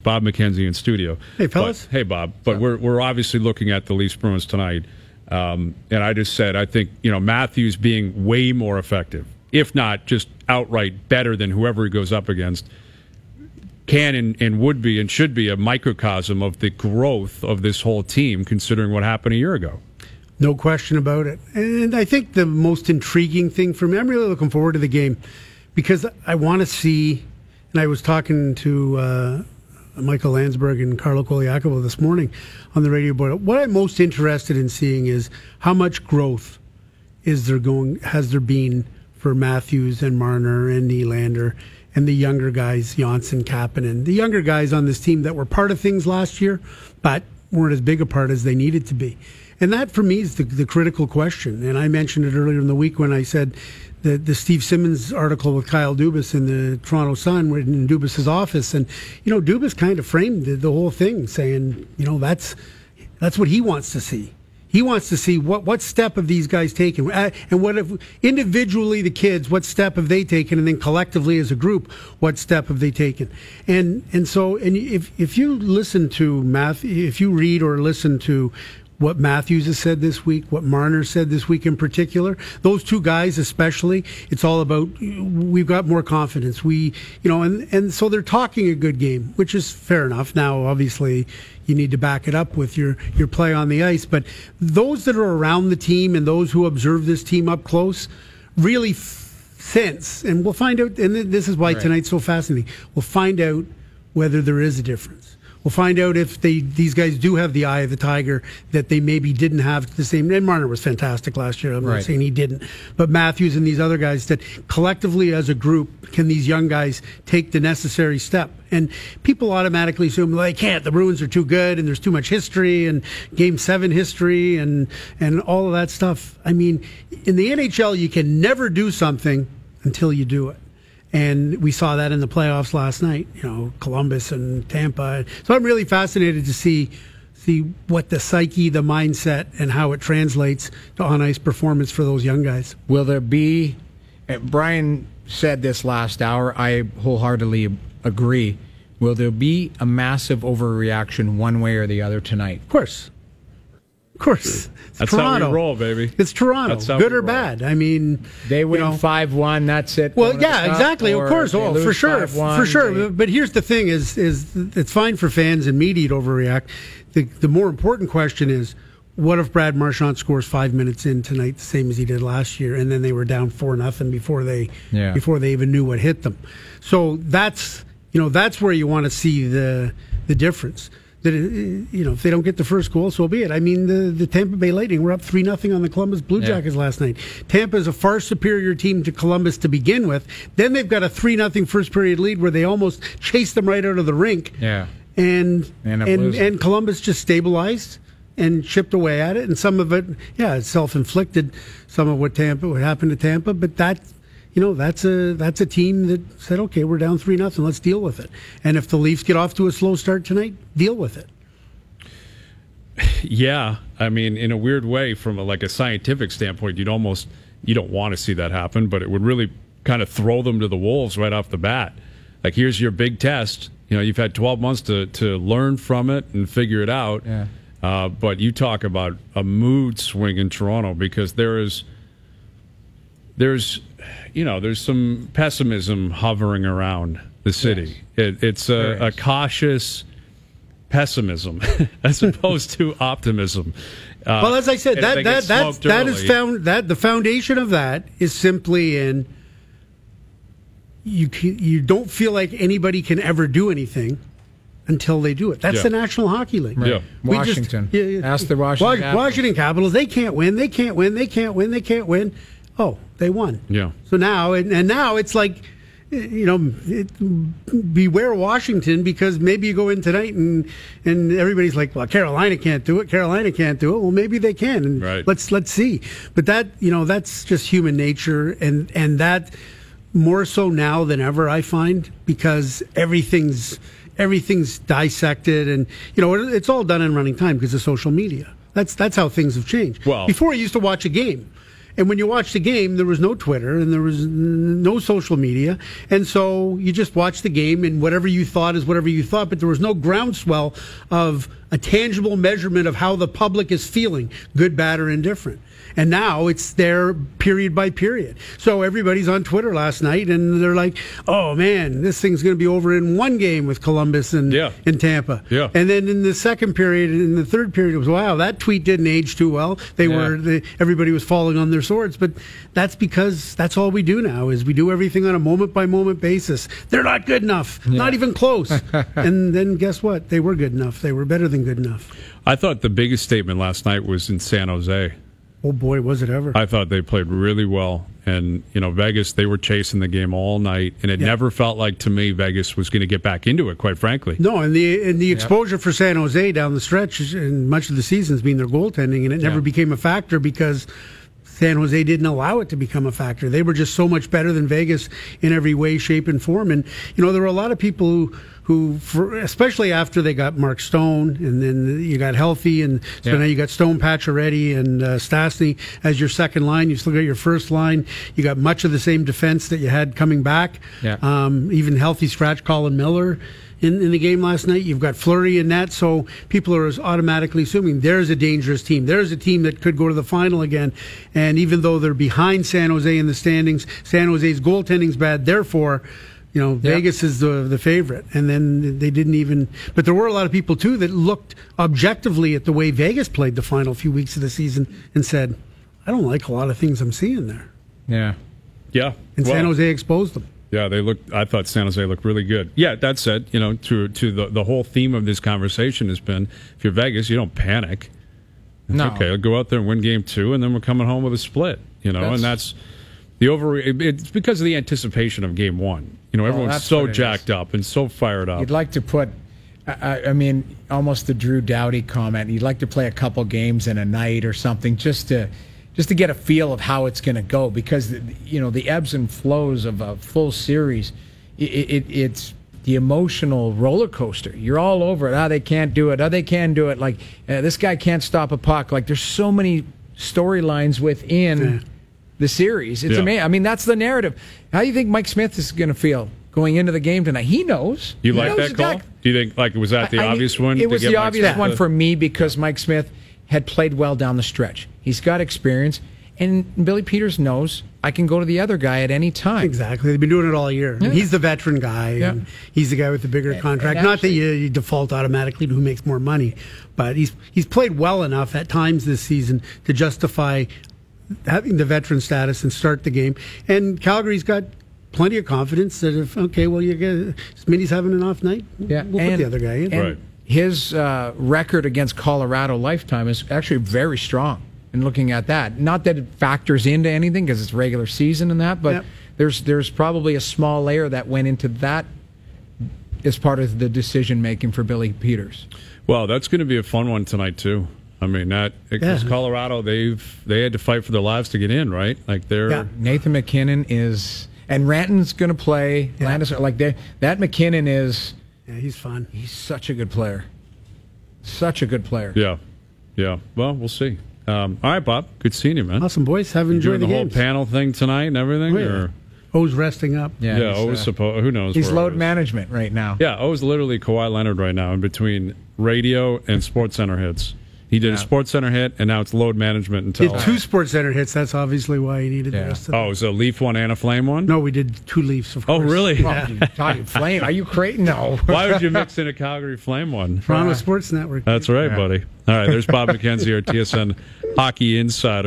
Bob McKenzie in studio. Hey, fellas. Hey, Bob. But we're obviously looking at the Leafs Bruins tonight. And I just said, I think, Matthews being way more effective, if not just outright better than whoever he goes up against, can and would be and should be a microcosm of the growth of this whole team, considering what happened a year ago. No question about it. And I think the most intriguing thing for me, I'm really looking forward to the game because I want to see, and I was talking to Michael Landsberg and Carlo Koliakovo this morning on the radio about it. What I'm most interested in seeing is how much growth has there been for Matthews and Marner and Nylander and the younger guys, Janssen, Kapanen, the younger guys on this team that were part of things last year, but weren't as big a part as they needed to be. And that, for me, is the critical question. And I mentioned it earlier in the week when I said the Steve Simmons article with Kyle Dubas in the Toronto Sun, written in Dubas's office. And, Dubas kind of framed the whole thing, saying, that's what he wants to see. He wants to see what step have these guys taken, and what if individually the kids, what step have they taken, and then collectively as a group, what step have they taken? And if you listen to if you read or listen to what Matthews has said this week, what Marner said this week in particular, those two guys especially, it's all about we've got more confidence. And so they're talking a good game, which is fair enough. Now, obviously, you need to back it up with your play on the ice. But those that are around the team and those who observe this team up close really sense, and we'll find out, and this is why tonight's so fascinating, we'll find out whether there is a difference. We'll find out if these guys do have the eye of the tiger that they maybe didn't have the same. And Marner was fantastic last year. I'm not saying he didn't. But Matthews and these other guys, that collectively as a group, can these young guys take the necessary step? And people automatically assume they can't. The Bruins are too good and there's too much history and Game 7 history and all of that stuff. I mean, in the NHL, you can never do something until you do it. And we saw that in the playoffs last night, Columbus and Tampa. So I'm really fascinated to see what the psyche, the mindset, and how it translates to on-ice performance for those young guys. Will there be, Brian said this last hour, I wholeheartedly agree, will there be a massive overreaction one way or the other tonight? Of course. It's that's Toronto. How we roll, baby. It's Toronto, good or bad. I mean, they win 5-1. That's it. Well, yeah, exactly. Of course, for sure, for sure. But here's the thing: is it's fine for fans and media to overreact. The more important question is, what if Brad Marchand scores 5 minutes in tonight, the same as he did last year, and then they were down 4-0 before they even knew what hit them? So that's where you want to see the difference. That if they don't get the first goal, so be it. I mean, the Tampa Bay Lightning were up 3-0 on the Columbus Blue Jackets last night. Tampa is a far superior team to Columbus to begin with. Then they've got a 3-0 first period lead where they almost chased them right out of the rink. Yeah, and Columbus just stabilized and chipped away at it. And some of it, it's self-inflicted. Some of what happened to Tampa, but that's a team that said, okay, we're down 3-0, let's deal with it. And if the Leafs get off to a slow start tonight, deal with it. Yeah, I mean, in a weird way, from a scientific standpoint, you don't want to see that happen, but it would really kind of throw them to the wolves right off the bat. Like, here's your big test. You've had 12 months to learn from it and figure it out. Yeah. But you talk about a mood swing in Toronto because there's some pessimism hovering around the city. Yes. It's a cautious pessimism as opposed to optimism. Well, as I said, the foundation of that is simply in you don't feel like anybody can ever do anything until they do it. That's the National Hockey League. Right. Yeah. Washington. Ask the Washington Capitals. They can't win. Oh, they won. Yeah. So now, and now it's like, beware Washington, because maybe you go in tonight and everybody's like, well, Carolina can't do it. Well, maybe they can. And right. Let's see. But that's just human nature, and that more so now than ever, I find, because everything's dissected, and it's all done in running time because of social media. That's how things have changed. Well, before I used to watch a game, And when you watch the game, there was no Twitter and there was no social media. And so you just watched the game, and whatever you thought is whatever you thought, but there was no groundswell of a tangible measurement of how the public is feeling, good, bad, or indifferent. And now it's there period by period. So everybody's on Twitter last night, and they're like, oh, man, this thing's going to be over in one game with Columbus and Tampa. Yeah. And then in the second period, in the third period, it was, wow, that tweet didn't age too well. Everybody was falling on their swords. But that's because that's all we do now, is we do everything on a moment-by-moment basis. They're not good enough. Not even close. And then guess what? They were good enough. They were better than good enough. I thought the biggest statement last night was in San Jose. Oh, boy, was it ever. I thought they played really well. And, Vegas, they were chasing the game all night. And it never felt like, to me, Vegas was going to get back into it, quite frankly. No, and the exposure for San Jose down the stretch and much of the season has been their goaltending, and it never became a factor because San Jose didn't allow it to become a factor. They were just so much better than Vegas in every way, shape, and form. And, there were a lot of people who especially after they got Mark Stone, and then you got healthy, and so now you got Stone, Pacioretty, and Stastny as your second line. You still got your first line. You got much of the same defense that you had coming back. Even healthy scratch Colin Miller in the game last night. You've got Fleury in net, so people are automatically assuming there's a dangerous team. There's a team that could go to the final again. And even though they're behind San Jose in the standings, San Jose's goaltending's bad. Therefore, Vegas is the favorite. And then they didn't even... But there were a lot of people, too, that looked objectively at the way Vegas played the final few weeks of the season and said, I don't like a lot of things I'm seeing there. Yeah. And San Jose exposed them. Yeah, I thought San Jose looked really good. Yeah, that said, to the whole theme of this conversation has been, if you're Vegas, you don't panic. No. Okay, I'll go out there and win game 2, and then we're coming home with a split. And that's it's because of the anticipation of game 1. Everyone's so jacked up and so fired up. You'd like to put, almost the Drew Doughty comment. You'd like to play a couple games in a night or something just to get a feel of how it's going to go, because the ebbs and flows of a full series, it's the emotional roller coaster. You're all over it. They can't do it. They can do it. Like this guy can't stop a puck. Like there's so many storylines within the series. It's amazing. That's the narrative. How do you think Mike Smith is going to feel going into the game tonight? He knows. You like that call? Do you think was that the obvious one? It was the obvious one for me because Mike Smith had played well down the stretch. He's got experience, and Billy Peters knows I can go to the other guy at any time. Exactly. They've been doing it all year. Yeah. He's the veteran guy, and he's the guy with the bigger contract. And not that you default automatically to who makes more money, but he's played well enough at times this season to justify having the veteran status and start the game. And Calgary's got plenty of confidence that if, Smitty's having an off night, we'll put the other guy in. Right. His record against Colorado lifetime is actually very strong. And looking at that, not that it factors into anything because it's regular season and that, but there's probably a small layer that went into that as part of the decision making for Billy Peters. Well, that's going to be a fun one tonight too. Because Colorado, they had to fight for their lives to get in, right? Like Nathan McKinnon is, and Ranton's going to play. Yeah. That McKinnon is. Yeah, he's fun. He's such a good player. Such a good player. Yeah. Well, we'll see. All right, Bob. Good seeing you, man. Awesome, boys. Have enjoyed the games. whole panel thing tonight and everything. O's resting up. O's who knows? He's where load management right now. Yeah, O's literally Kawhi Leonard right now in between radio and SportsCenter hits. He did a SportsCenter hit, and now it's load management until... Did 2 SportsCenter hits. That's obviously why he needed the rest of them. Oh, it was a Leaf one and a Flame one? No, we did 2 Leafs, of course. Oh, really? Flame? Are you crazy? No. Why would you mix in a Calgary Flame one? Toronto Sports Network. That's right, buddy. All right, there's Bob McKenzie, our TSN Hockey Insider.